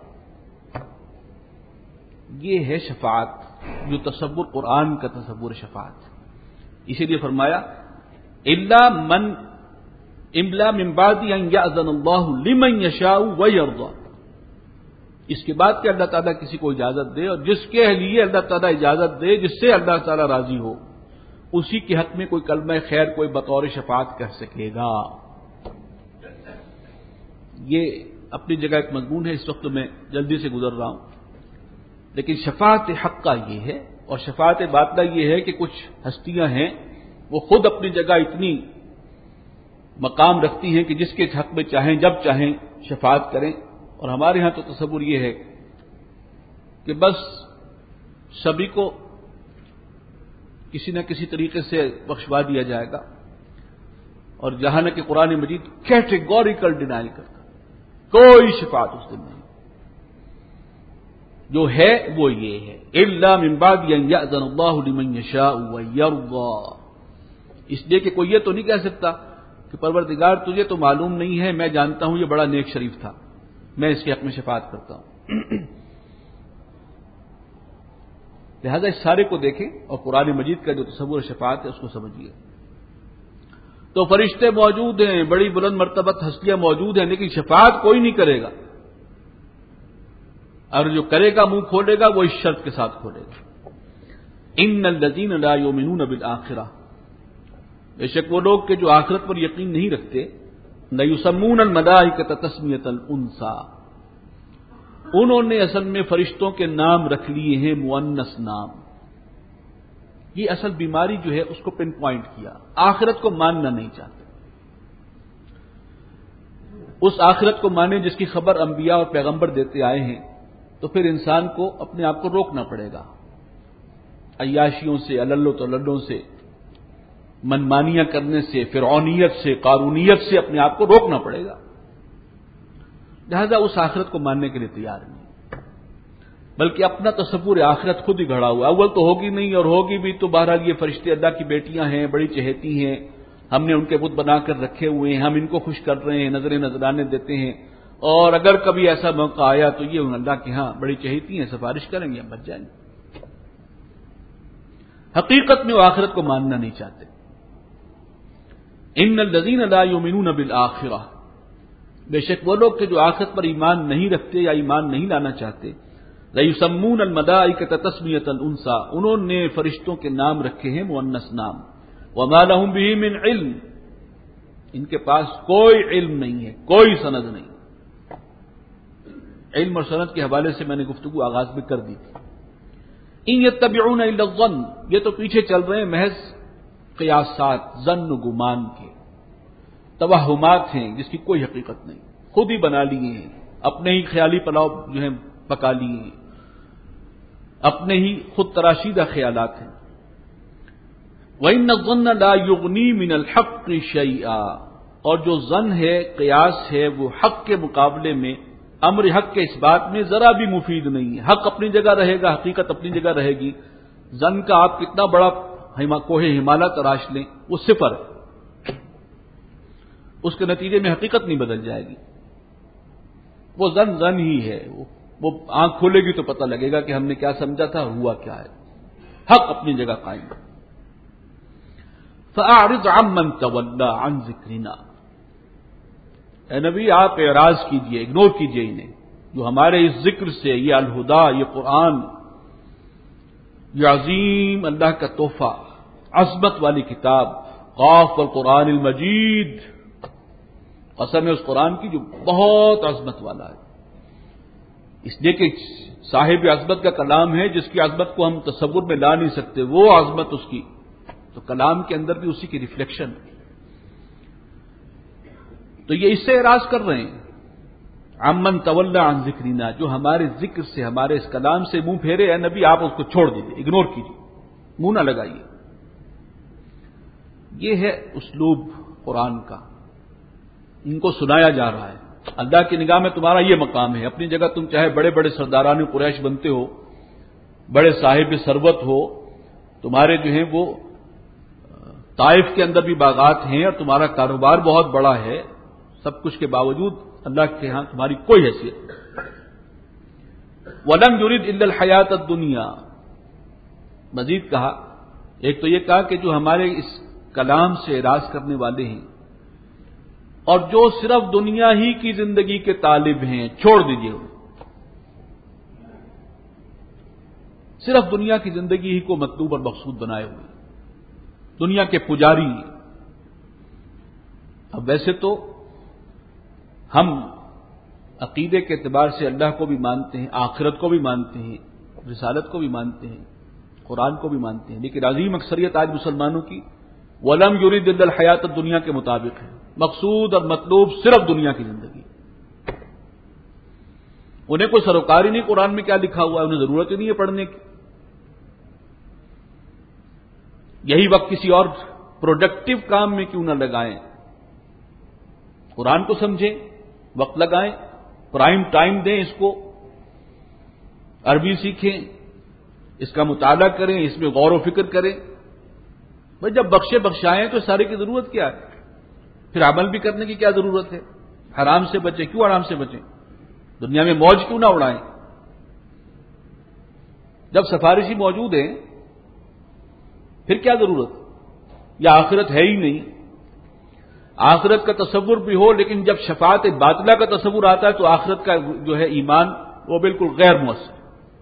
یہ ہے شفاعت، جو تصور قرآن کا تصور شفاعت۔ اسی لیے فرمایا الا من بعد ان یأذن اللہ لمن یشاء ویرضی، اس کے بعد کہ اللہ تعالیٰ کسی کو اجازت دے، اور جس کے لیے اللہ تعالیٰ اجازت دے، جس سے اللہ تعالیٰ راضی ہو، اسی کے حق میں کوئی کلمہ خیر کوئی بطور شفاعت کہہ سکے گا۔ یہ اپنی جگہ ایک مضمون ہے، اس وقت میں جلدی سے گزر رہا ہوں، لیکن شفاعت حق کا یہ ہے، اور شفاعت باطلہ یہ ہے کہ کچھ ہستیاں ہیں وہ خود اپنی جگہ اتنی مقام رکھتی ہیں کہ جس کے حق میں چاہیں جب چاہیں شفاعت کریں، اور ہمارے ہاں تو تصور یہ ہے کہ بس سبھی کو کسی نہ کسی طریقے سے بخشوا دیا جائے گا، اور جہاں کہ قرآن مجید کیٹیگوریکل ڈینائل کرتا، کوئی شفاعت اس دن نہیں، جو ہے وہ یہ ہے الا من بعد ان یأذن اللہ لمن یشاء ویرضی، اس لیے کہ کوئی یہ تو نہیں کہہ سکتا کہ پروردگار تجھے تو معلوم نہیں ہے، میں جانتا ہوں یہ بڑا نیک شریف تھا، میں اس کے حق میں شفاعت کرتا ہوں۔ لہذا اس سارے کو دیکھیں اور قرآن مجید کا جو تصور شفاعت ہے اس کو سمجھیے۔ تو فرشتے موجود ہیں، بڑی بلند مرتبت ہستیاں موجود ہیں، لیکن شفاعت کوئی نہیں کرے گا، اور جو کرے گا منہ کھولے گا وہ اس شرط کے ساتھ کھولے گا، ان الذین لا یؤمنون بالآخرہ، بے شک وہ لوگ کہ جو آخرت پر یقین نہیں رکھتے، لیسمون الملائکۃ تسمیۃ الانثی، انہوں نے اصل میں فرشتوں کے نام رکھ لیے ہیں مؤنث نام۔ یہ اصل بیماری جو ہے اس کو پن پوائنٹ کیا، آخرت کو ماننا نہیں چاہتے، اس آخرت کو مانے جس کی خبر انبیاء اور پیغمبر دیتے آئے ہیں، تو پھر انسان کو اپنے آپ کو روکنا پڑے گا، عیاشیوں سے، علل تللوں سے، منمانیاں کرنے سے، فرعونیت سے، قارونیت سے اپنے آپ کو روکنا پڑے گا، لہذا اس آخرت کو ماننے کے لیے تیار نہیں، بلکہ اپنا تصور آخرت خود ہی گھڑا ہوا، اول تو ہوگی نہیں، اور ہوگی بھی تو بہرحال یہ فرشتے اللہ کی بیٹیاں ہیں، بڑی چہیتی ہیں، ہم نے ان کے بت بنا کر رکھے ہوئے ہیں، ہم ان کو خوش کر رہے ہیں، نذرانے دیتے ہیں، اور اگر کبھی ایسا موقع آیا تو یہ اللہ کے ہاں بڑی چہیتی ہیں، سفارش کریں گے، ہم بچ جائیں گے۔ حقیقت میں وہ آخرت کو ماننا نہیں چاہتے۔ ان الذین لا یؤمنون بالآخرہ، بے شک وہ لوگ کہ جو آخرت پر ایمان نہیں رکھتے یا ایمان نہیں لانا چاہتے، لیسمون الملائکۃ تسمیۃ الانثی، انہوں نے فرشتوں کے نام رکھے ہیں مؤنث نام، وما لهم به من علم، ان کے پاس کوئی علم نہیں ہے، کوئی سند نہیں۔ علم اور سند کے حوالے سے میں نے گفتگو آغاز میں کر دی تھی۔ ان یتبعون الا الظن، یہ تو پیچھے چل رہے ہیں محض قیاسات، ظن و گمان کے، توہمات ہیں جس کی کوئی حقیقت نہیں، خود ہی بنا لیے ہیں، اپنے ہی خیالی پلاؤ جو ہے پکا لیے ہیں، اپنے ہی خود تراشیدہ خیالات ہیں۔ وَإِنَّ الظَّنَّ لَا يُغْنِي مِنَ الْحَقِّ شَيْئًا، اور جو ظن ہے، قیاس ہے، وہ حق کے مقابلے میں، امر حق کے اس بات میں ذرا بھی مفید نہیں ہے۔ حق اپنی جگہ رہے گا، حقیقت اپنی جگہ رہے گی، ظن کا آپ کتنا بڑا کوہ ہمالیہ تراش لیں، وہ صفر ہے، اس کے نتیجے میں حقیقت نہیں بدل جائے گی، وہ ظن ہی ہے، وہ آنکھ کھولے گی تو پتہ لگے گا کہ ہم نے کیا سمجھا تھا، ہوا کیا ہے، حق اپنی جگہ قائم ہے۔ فَأَعْرِضْ عَمَّنْ تَوَلَّىٰ عَنْ ذِكْرِنَا، اے نبی آپ اعراض کیجئے، اگنور کیجئے انہیں، جو ہمارے اس ذکر سے، یہ الہدا، یہ قرآن، یہ عظیم اللہ کا تحفہ، عظمت والی کتاب، قاف والقرآن المجید، قسم ہے اس قرآن کی جو بہت عظمت والا ہے، اس لیے کہ صاحب عظمت کا کلام ہے، جس کی عظمت کو ہم تصور میں لا نہیں سکتے، وہ عظمت اس کی، تو کلام کے اندر بھی اسی کی ریفلیکشن ہے۔ تو یہ اس سے اعراض کر رہے ہیں، عمن تولی عن ذکرنا، جو ہمارے ذکر سے، ہمارے اس کلام سے منہ پھیرے، اے نبی آپ اس کو چھوڑ دیجیے، اگنور کیجیے، منہ نہ لگائیے۔ یہ ہے اسلوب قرآن کا، ان کو سنایا جا رہا ہے، اللہ کی نگاہ میں تمہارا یہ مقام ہے، اپنی جگہ تم چاہے بڑے بڑے سرداران قریش بنتے ہو، بڑے صاحب ثروت ہو، تمہارے جو ہیں وہ طائف کے اندر بھی باغات ہیں، اور تمہارا کاروبار بہت بڑا ہے، سب کچھ کے باوجود اللہ کے ہاں تمہاری کوئی حیثیت نہیں۔ وَلَمْ يُرِدْ إِلَّا الْحَيَاةَ الدُّنْيَا، مزید کہا، ایک تو یہ کہا کہ جو ہمارے اس کلام سے اعراض کرنے والے ہیں، اور جو صرف دنیا ہی کی زندگی کے طالب ہیں، چھوڑ دیجیے، صرف دنیا کی زندگی ہی کو مطلوب اور مقصود بنائے ہوئے، دنیا کے پجاری۔ اب ویسے تو ہم عقیدے کے اعتبار سے اللہ کو بھی مانتے ہیں، آخرت کو بھی مانتے ہیں، رسالت کو بھی مانتے ہیں، قرآن کو بھی مانتے ہیں، لیکن عظیم اکثریت آج مسلمانوں کی وَلَمْ يُرِدْ إِلَّا الْحَيَاةَ الدُّنْيَا کے مطابق ہے، مقصود اور مطلوب صرف دنیا کی زندگی۔ انہیں کوئی سروکار ہی نہیں قرآن میں کیا لکھا ہوا ہے، انہیں ضرورت ہی نہیں ہے پڑھنے کی، یہی وقت کسی اور پروڈکٹیو کام میں کیوں نہ لگائیں، قرآن کو سمجھیں، وقت لگائیں، پرائم ٹائم دیں اس کو، عربی سیکھیں، اس کا مطالعہ کریں، اس میں غور و فکر کریں۔ بھائی جب بخشائیں تو سارے کی ضرورت کیا ہے، پھر عمل بھی کرنے کی کیا ضرورت ہے، حرام سے بچیں، کیوں حرام سے بچیں، دنیا میں موج کیوں نہ اڑائیں، جب سفارشی موجود ہیں پھر کیا ضرورت، یا آخرت ہے ہی نہیں، آخرت کا تصور بھی ہو، لیکن جب شفاعت باطلہ کا تصور آتا ہے تو آخرت کا جو ہے ایمان وہ بالکل غیر مؤثر۔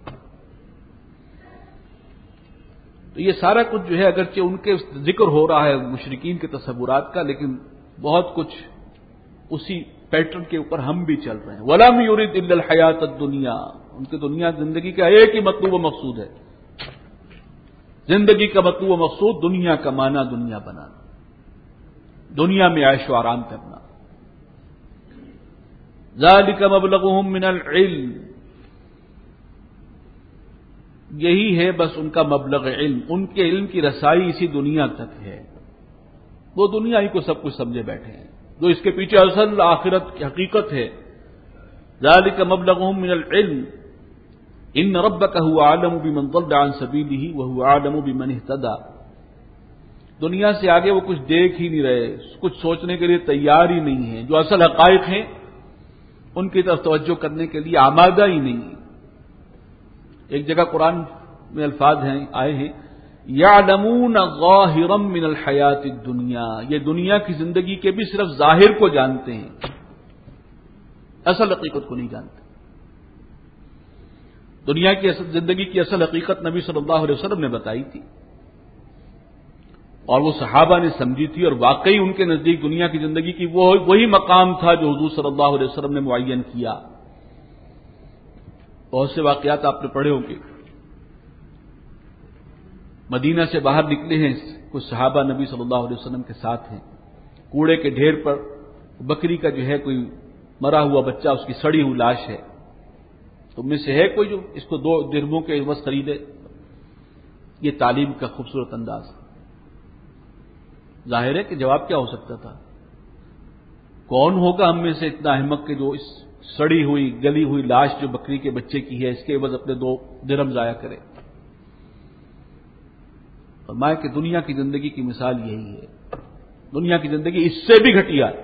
تو یہ سارا کچھ جو ہے اگرچہ ان کے ذکر ہو رہا ہے مشرکین کے تصورات کا، لیکن بہت کچھ اسی پیٹرن کے اوپر ہم بھی چل رہے ہیں۔ وَلَمْ يُرِدْ إِلَّا الْحَيَاةَ الدُّنْيَا، ان کی دنیا زندگی کا ایک ہی مطلوب و مقصود ہے، زندگی کا مطلوب و مقصود دنیا کا معنی دنیا بنانا، دنیا میں عیش و آرام کرنا۔ ذَلِكَ مَبْلَغُهُم مِّنَ الْعِلْمِ، یہی ہے بس ان کا مبلغ علم، ان کے علم کی رسائی اسی دنیا تک ہے، وہ دنیا ہی کو سب کچھ سمجھے بیٹھے ہیں، جو اس کے پیچھے اصل آخرت کی حقیقت ہے۔ ذَلِكَ مَبْلَغُهُم مِّنَ الْعِلْمِ إِنَّ رَبَّكَ هُوَ أَعْلَمُ بِمَنْ ضَلَّ عَنْ سَبِيلِهِ وَهُوَ أَعْلَمُ بِمَنِ اهْتَدَىٰ۔ دنیا سے آگے وہ کچھ دیکھ ہی نہیں رہے، کچھ سوچنے کے لیے تیار ہی نہیں ہیں، جو اصل حقائق ہیں ان کی طرف توجہ کرنے کے لیے آمادہ ہی نہیں ہے۔ ایک جگہ قرآن میں الفاظ ہیں آئے ہیں یعلمون ظاہرا من الحیات الدنیا، یہ دنیا کی زندگی کے بھی صرف ظاہر کو جانتے ہیں، اصل حقیقت کو نہیں جانتے۔ دنیا کی زندگی کی اصل حقیقت نبی صلی اللہ علیہ وسلم نے بتائی تھی، اور وہ صحابہ نے سمجھی تھی، اور واقعی ان کے نزدیک دنیا کی زندگی کی وہی مقام تھا جو حضور صلی اللہ علیہ وسلم نے معین کیا۔ بہت سے واقعات آپ نے پڑھے ہوں گے، مدینہ سے باہر نکلے ہیں کچھ صحابہ، نبی صلی اللہ علیہ وسلم کے ساتھ ہیں، کوڑے کے ڈھیر پر بکری کا جو ہے کوئی مرا ہوا بچہ، اس کی سڑی ہوئی لاش ہے، تم میں سے ہے کوئی جو اس کو 2 درہموں کے عوض خریدے؟ یہ تعلیم کا خوبصورت انداز ہے۔ ظاہر ہے کہ جواب کیا ہو سکتا تھا؟ کون ہوگا ہم میں سے اتنا احمق کہ جو اس سڑی ہوئی گلی ہوئی لاش جو بکری کے بچے کی ہے اس کے عوض اپنے 2 درہم ضائع کرے؟ فرمایا کہ دنیا کی زندگی کی مثال یہی ہے، دنیا کی زندگی اس سے بھی گھٹیا ہے۔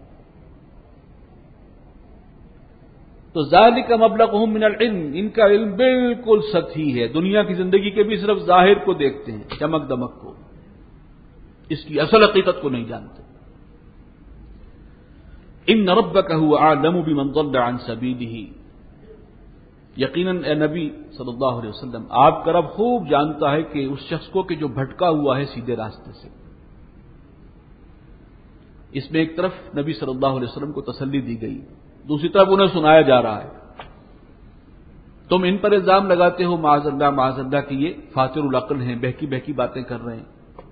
تو ذالک مبلغہم من العلم، ان کا علم بالکل سطحی ہے، دنیا کی زندگی کے بھی صرف ظاہر کو دیکھتے ہیں، چمک دمک کو، اس کی اصل حقیقت کو نہیں جانتے۔ ان ربک هو اعلم بمن ضل عن سبیلہ، یقیناً اے نبی صلی اللہ علیہ وسلم، آپ کا رب خوب جانتا ہے کہ اس شخص کو کہ جو بھٹکا ہوا ہے سیدھے راستے سے۔ اس میں ایک طرف نبی صلی اللہ علیہ وسلم کو تسلی دی گئی، دوسری طرف انہیں سنایا جا رہا ہے تم ان پر الزام لگاتے ہو معاذ اللہ کہ یہ فاتر العقل ہیں، بہکی بہکی باتیں کر رہے ہیں۔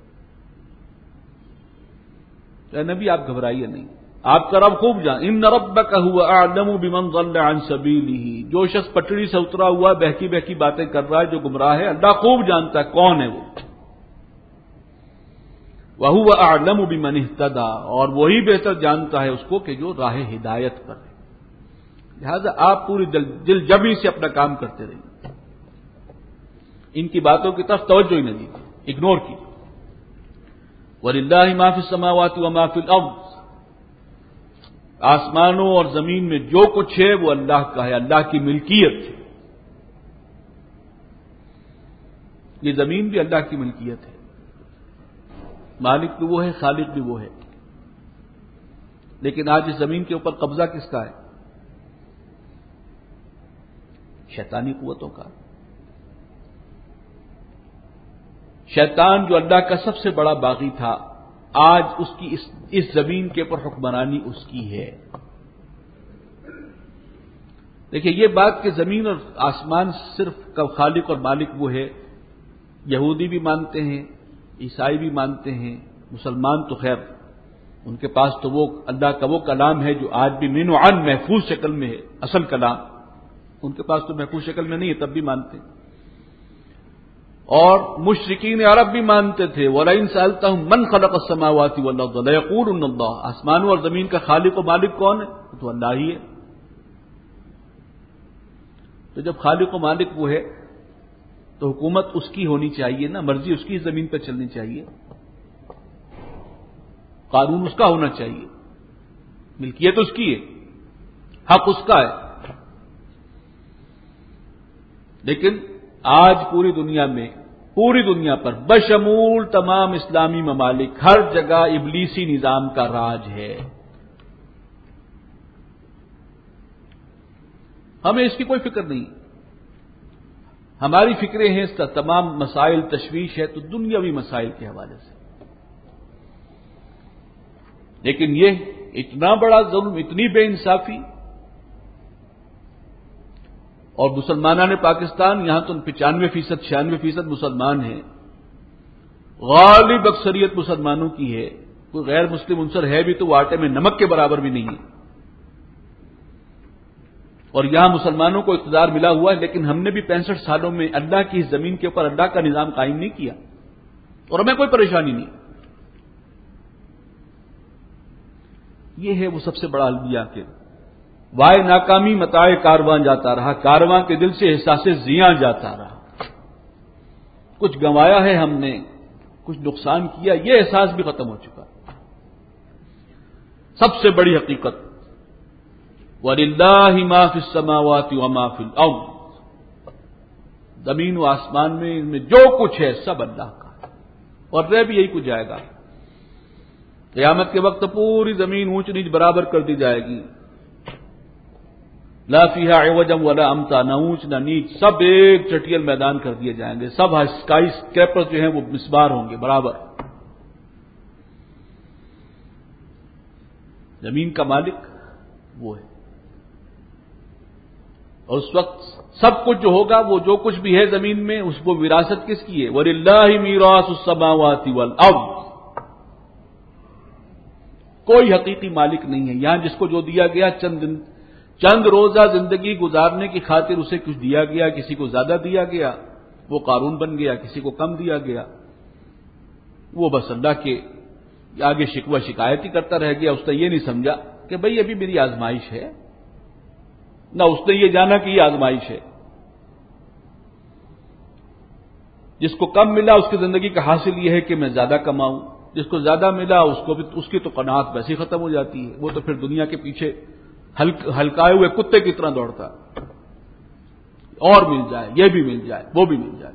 اے نبی آپ گھبرائیے نہیں، آپ کا رب خوب ان ربک هو اعلم بمن ضل عن سبیلہ، جو شخص پٹڑی سے اترا ہوا بہکی بہکی باتیں کر رہا ہے، جو گمراہ ہے، اللہ خوب جانتا ہے کون ہے وہ۔ وهو اعلم بمن اهتدى، اور وہی بہتر جانتا ہے اس کو کہ جو راہ ہدایت پر ہے۔ لہذا آپ پوری دل جمی سے اپنا کام کرتے رہیے، ان کی باتوں کی طرف توجہ ہی نہ دیجیے، اگنور کیجیے۔ وَلِلَّهِ مَا فِي السَّمَاوَاتِ وَمَا فِي الْأَرْضِ، آسمانوں اور زمین میں جو کچھ ہے وہ اللہ کا ہے، اللہ کی ملکیت ہے۔ یہ زمین بھی اللہ کی ملکیت ہے، مالک بھی وہ ہے، خالق بھی وہ ہے، لیکن آج اس زمین کے اوپر قبضہ کس کا ہے؟ شیطانی قوتوں کا۔ شیطان جو اللہ کا سب سے بڑا باغی تھا، آج اس کی اس زمین کے اوپر حکمرانی اس کی ہے۔ دیکھیے یہ بات کہ زمین اور آسمان صرف کا خالق اور مالک وہ ہے، یہودی بھی مانتے ہیں، عیسائی بھی مانتے ہیں، مسلمان تو خیر ان کے پاس تو وہ اللہ کا وہ کلام ہے جو آج بھی من و عن محفوظ شکل میں ہے، اصل کلام ان کے پاس تو محفوظ شکل میں نہیں ہے، تب بھی مانتے ہیں۔ اور مشرکین عرب بھی مانتے تھے، وَلَئِن سَأَلْتَهُم مَّنْ خَلَقَ السَّمَاوَاتِ وَالْأَرْضَ لَيَقُولُنَّ اللَّهُ، آسمانوں اور زمین کا خالق و مالک کون ہے؟ تو اللہ ہی ہے۔ تو جب خالق و مالک وہ ہے تو حکومت اس کی ہونی چاہیے نا، مرضی اس کی زمین پہ چلنی چاہیے، قانون اس کا ہونا چاہیے، ملکیت اس کی ہے، حق اس کا ہے۔ لیکن آج پوری دنیا میں پوری دنیا پر بشمول تمام اسلامی ممالک، ہر جگہ ابلیسی نظام کا راج ہے. ہمیں اس کی کوئی فکر نہیں. ہماری فکریں ہیں اس کا تمام مسائل تشویش ہے تو دنیاوی مسائل کے حوالے سے. لیکن یہ اتنا بڑا ظلم، اتنی بے انصافی. اور مسلمانان پاکستان، یہاں تو 95% 96% مسلمان ہیں، غالب اکثریت مسلمانوں کی ہے. کوئی غیر مسلم عنصر ہے بھی تو وہ آٹے میں نمک کے برابر بھی نہیں ہے. اور یہاں مسلمانوں کو اقتدار ملا ہوا ہے، لیکن ہم نے بھی 65 سالوں میں اللہ کی زمین کے اوپر اللہ کا نظام قائم نہیں کیا، اور ہمیں کوئی پریشانی نہیں. یہ ہے وہ سب سے بڑا المیہ کہ وائے ناکامی متاع کارواں جاتا رہا، کارواں کے دل سے احساس زیاں جاتا رہا. کچھ گنوایا ہے ہم نے، کچھ نقصان کیا، یہ احساس بھی ختم ہو چکا. سب سے بڑی حقیقت وَلِلَّهِ مَا فِي السَّمَاوَاتِ وَمَا فِي الْأَرْضِ، زمین و آسمان میں ان میں جو کچھ ہے سب اللہ کا ہے، اور رہ بھی یہی کچھ جائے گا. قیامت کے وقت پوری زمین اونچ نیچ برابر کر دی جائے گی. لا فیہا عوجا ولا امتا، نہ اونچ نہ نیچ، سب ایک چٹیل میدان کر دیے جائیں گے. سب اسکائی اسکریپر جو ہیں وہ مسمار ہوں گے برابر. زمین کا مالک وہ ہے، اور اس وقت سب کچھ جو ہوگا، وہ جو کچھ بھی ہے زمین میں، اس کو وراثت کس کی ہے؟ وَلِلَّهِ مِيرَاثُ السَّمَاوَاتِ وَالْأَرْضِ. کوئی حقیقی مالک نہیں ہے. یہاں جس کو جو دیا گیا، چند روزہ زندگی گزارنے کی خاطر اسے کچھ دیا گیا، کسی کو زیادہ دیا گیا، وہ قارون بن گیا، کسی کو کم دیا گیا. وہ بس اللہ کے آگے شکوہ شکایت ہی کرتا رہ گیا. اس نے یہ نہیں سمجھا کہ بھئی ابھی میری آزمائش ہے، نہ اس نے یہ جانا کہ یہ آزمائش ہے. جس کو کم ملا اس کی زندگی کا حاصل یہ ہے کہ میں زیادہ کماؤں، جس کو زیادہ ملا اس کی تو قناعت ویسے ہی ختم ہو جاتی ہے. وہ تو پھر دنیا کے پیچھے ہلکائے ہوئے کتے کی طرح دوڑتا، اور مل جائے، یہ بھی مل جائے، وہ بھی مل جائے.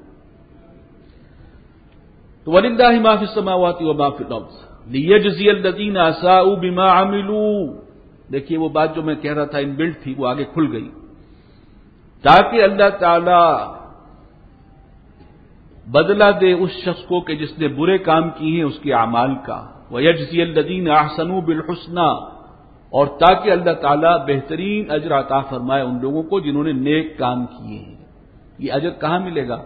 تو وَلِلَّهِ مَا فِي السَّمَاوَاتِ وَمَا فِي الْأَرْضِ لِيَجْزِيَ الَّذِينَ أَسَاءُوا بِمَا عَمِلُوا. دیکھیے وہ بات جو میں کہہ رہا تھا ان بلڈ تھی، وہ آگے کھل گئی. تاکہ اللہ تعالی بدلہ دے اس شخص کو کہ جس نے برے کام کیے ہیں اس کے اعمال کا. وَيَجْزِيَ الَّذِينَ أَحْسَنُوا بِالْحُسْنَى، اور تاکہ اللہ تعالیٰ بہترین اجر عطا فرمائے ان لوگوں کو جنہوں نے نیک کام کیے ہیں. یہ اجر کہاں ملے گا؟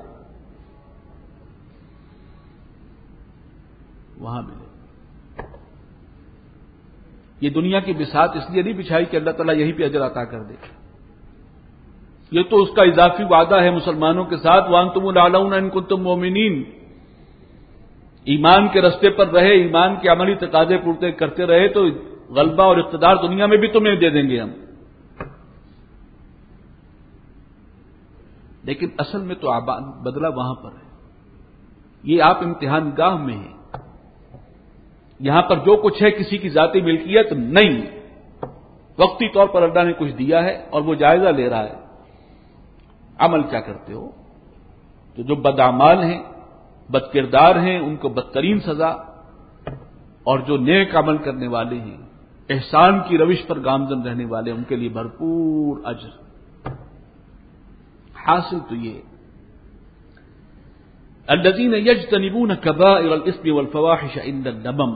وہاں ملے گا. یہ دنیا کی بساط اس لیے نہیں بچھائی کہ اللہ تعالیٰ یہیں پہ اجر عطا کر دے. یہ تو اس کا اضافی وعدہ ہے مسلمانوں کے ساتھ، وَأَنْتُمُ الْأَعْلَوْنَ إِن كُنتُم مُؤْمِنِينَ. ایمان کے رستے پر رہے، ایمان کے عملی تقاضے پورتے کرتے رہے تو غلبہ اور اقتدار دنیا میں بھی تمہیں دے دیں گے ہم. لیکن اصل میں تو بدلہ وہاں پر ہے. یہ آپ امتحان گاہ میں ہیں. یہاں پر جو کچھ ہے کسی کی ذاتی ملکیت نہیں، وقتی طور پر اللہ نے کچھ دیا ہے اور وہ جائزہ لے رہا ہے. عمل کیا کرتے ہو؟ تو جو بدعمال ہیں، بد کردار ہیں، ان کو بدترین سزا، اور جو نیک عمل کرنے والے ہیں، احسان کی روش پر گامزن رہنے والے، ان کے لیے بھرپور اجر. حاصل تو یہ الذین یجتنبون کبائر الاثم والفواحش عند الندم.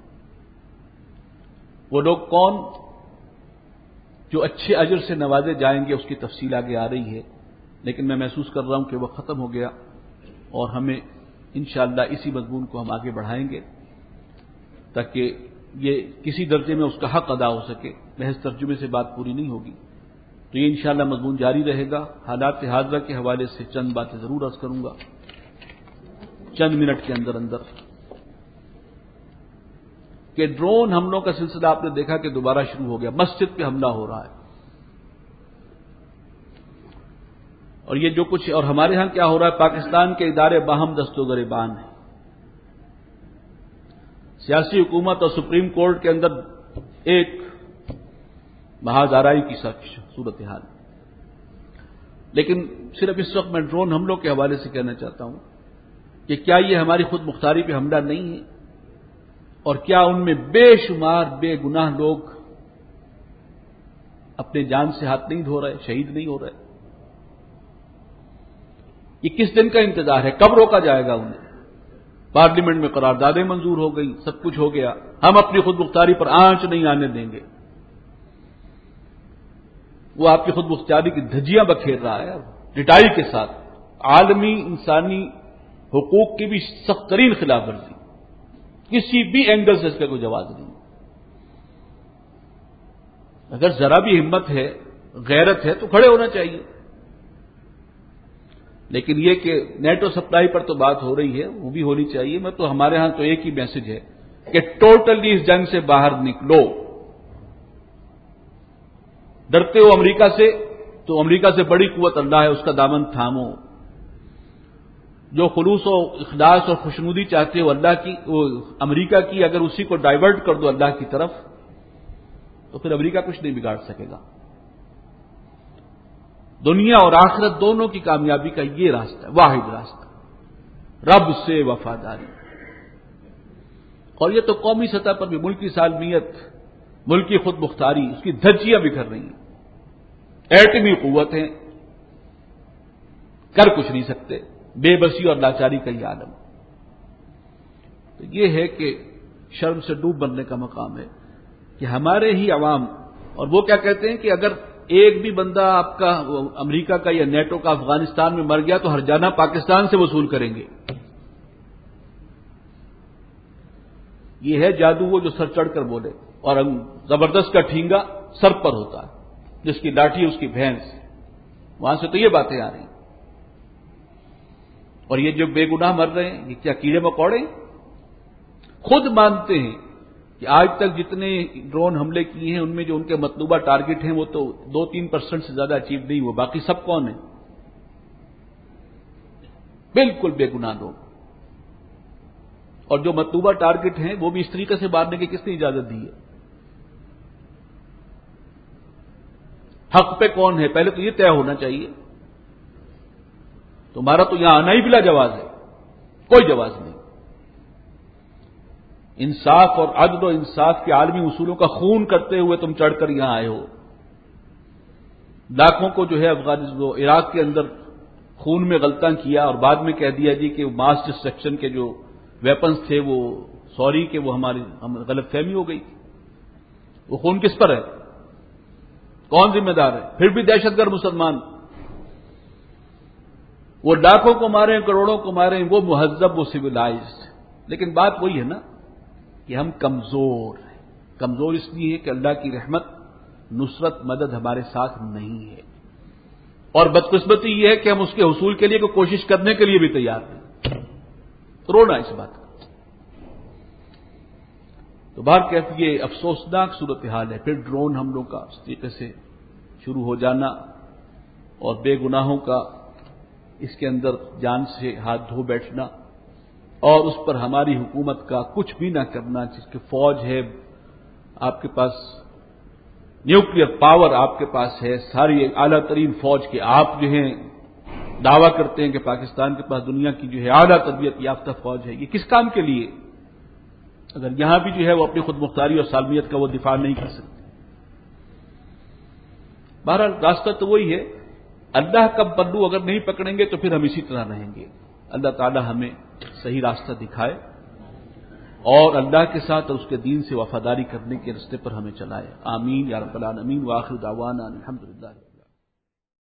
وہ لوگ کون جو اچھے اجر سے نوازے جائیں گے، اس کی تفصیل آگے آ رہی ہے. لیکن میں محسوس کر رہا ہوں کہ وہ ختم ہو گیا، اور ہمیں انشاءاللہ اسی مضمون کو ہم آگے بڑھائیں گے تاکہ یہ کسی درجے میں اس کا حق ادا ہو سکے. محض ترجمے سے بات پوری نہیں ہوگی. تو یہ انشاءاللہ مضمون جاری رہے گا. حالات حاضرہ کے حوالے سے چند باتیں ضرور عرض کروں گا چند منٹ کے اندر کہ ڈرون حملوں کا سلسلہ آپ نے دیکھا کہ دوبارہ شروع ہو گیا. مسجد پہ حملہ ہو رہا ہے، اور یہ جو کچھ اور ہمارے ہاں کیا ہو رہا ہے، پاکستان کے ادارے باہم دست و گریبان ہیں. سیاسی حکومت اور سپریم کورٹ کے اندر ایک محاذ آرائی کی صورتحال. لیکن صرف اس وقت میں ڈرون حملوں کے حوالے سے کہنا چاہتا ہوں کہ کیا یہ ہماری خود مختاری پہ حملہ نہیں ہے؟ اور کیا ان میں بے شمار بے گناہ لوگ اپنے جان سے ہاتھ نہیں دھو رہے، شہید نہیں ہو رہے؟ یہ کس دن کا انتظار ہے؟ کب روکا جائے گا انہیں؟ پارلیمنٹ میں قراردادیں منظور ہو گئی، سب کچھ ہو گیا، ہم اپنی خود مختاری پر آنچ نہیں آنے دیں گے۔ وہ آپ کی خود مختاری کی دھجیاں بکھیر رہا ہے ڈٹائی کے ساتھ، عالمی انسانی حقوق کی بھی سخت ترین خلاف ورزی، کسی بھی اینگل سے اس کا کوئی جواز نہیں۔ اگر ذرا بھی ہمت ہے، غیرت ہے تو کھڑے ہونا چاہیے۔ لیکن یہ کہ نیٹو سپلائی پر تو بات ہو رہی ہے، وہ بھی ہونی چاہیے۔ میں تو ہمارے ہاں تو ایک ہی میسج ہے کہ ٹوٹلی اس جنگ سے باہر نکلو۔ ڈرتے ہو امریکہ سے تو امریکہ سے بڑی قوت اللہ ہے، اس کا دامن تھامو۔ جو خلوص و اخلاص اور خوشنودی چاہتے ہو اللہ کی، وہ امریکہ کی، اگر اسی کو ڈائیورٹ کر دو اللہ کی طرف تو پھر امریکہ کچھ نہیں بگاڑ سکے گا۔ دنیا اور آخرت دونوں کی کامیابی کا یہ راستہ ہے، واحد راستہ، رب سے وفاداری۔ اور یہ تو قومی سطح پر بھی ملکی سالمیت، ملکی خود مختاری، اس کی دھجیاں بکھر رہی ہیں۔ ایٹمی قوتیں کر کچھ نہیں سکتے، بے بسی اور لاچاری کا یہ عالم۔ تو یہ ہے کہ شرم سے ڈوب مرنے کا مقام ہے کہ ہمارے ہی عوام، اور وہ کیا کہتے ہیں کہ اگر ایک بھی بندہ آپ کا امریکہ کا یا نیٹو کا افغانستان میں مر گیا تو ہرجانہ پاکستان سے وصول کریں گے۔ یہ ہے جادو وہ جو سر چڑھ کر بولے، اور زبردست کا ٹھینگا سر پر ہوتا ہے، جس کی لاٹھی اس کی بھینس، وہاں سے تو یہ باتیں آ رہی ہیں۔ اور یہ جو بے گناہ مر رہے ہیں، یہ کیا کیڑے مکوڑے ہیں؟ خود مانتے ہیں کہ آج تک جتنے ڈرون حملے کیے ہیں ان میں جو ان کے مطلوبہ ٹارگٹ ہیں وہ تو 2-3% سے زیادہ اچیو نہیں ہوا، باقی سب کون ہیں؟ بالکل بے گناہ لوگ۔ اور جو مطلوبہ ٹارگٹ ہیں وہ بھی اس طریقے سے مارنے کی کس نے اجازت دی ہے؟ حق پہ کون ہے؟ پہلے تو یہ طے ہونا چاہیے۔ تمہارا تو یہاں آنا ہی بلا جواز ہے، کوئی جواز نہیں۔ انصاف اور عدل و انصاف کے عالمی اصولوں کا خون کرتے ہوئے تم چڑھ کر یہاں آئے ہو۔ لاکھوں کو جو ہے عراق کے اندر خون میں غلطاں کیا اور بعد میں کہہ دیا جی کہ ماس ڈسٹرکشن کے جو ویپنز تھے وہ سوری کہ وہ ہماری غلط فہمی ہو گئی۔ وہ خون کس پر ہے؟ کون ذمہ دار ہے؟ پھر بھی دہشت گرد مسلمان، وہ لاکھوں کو مارے، کروڑوں کو مارے، وہ مہذب، وہ سویلائزڈ۔ لیکن بات وہی ہے نا کہ ہم کمزور ہیں۔ کمزور اس لیے ہے کہ اللہ کی رحمت، نصرت، مدد ہمارے ساتھ نہیں ہے، اور بدقسمتی یہ ہے کہ ہم اس کے حصول کے لیے کوئی کوشش کرنے کے لیے بھی تیار نہیں۔ رونا اس بات کا۔ تو بہرکیف یہ افسوسناک صورتحال ہے۔ پھر ڈرون حملوں کا اس طریقے سے شروع ہو جانا اور بے گناہوں کا اس کے اندر جان سے ہاتھ دھو بیٹھنا، اور اس پر ہماری حکومت کا کچھ بھی نہ کرنا، جس کی فوج ہے آپ کے پاس، نیوکلیر پاور آپ کے پاس ہے، ساری اعلیٰ ترین فوج کے آپ جو ہیں دعویٰ کرتے ہیں کہ پاکستان کے پاس دنیا کی جو ہے اعلیٰ تربیت یافتہ فوج ہے۔ یہ کس کام کے لیے؟ اگر یہاں بھی جو ہے وہ اپنی خود مختاری اور سالمیت کا وہ دفاع نہیں کر سکتے۔ بہرحال راستہ تو وہی ہے، اللہ کا پلو اگر نہیں پکڑیں گے تو پھر ہم اسی طرح رہیں گے۔ اللہ تعالی ہمیں صحیح راستہ دکھائے اور اللہ کے ساتھ اور اس کے دین سے وفاداری کرنے کے راستے پر ہمیں چلائے۔ آمین یا رب العالمین۔ وآخر دعوانا الحمدللہ۔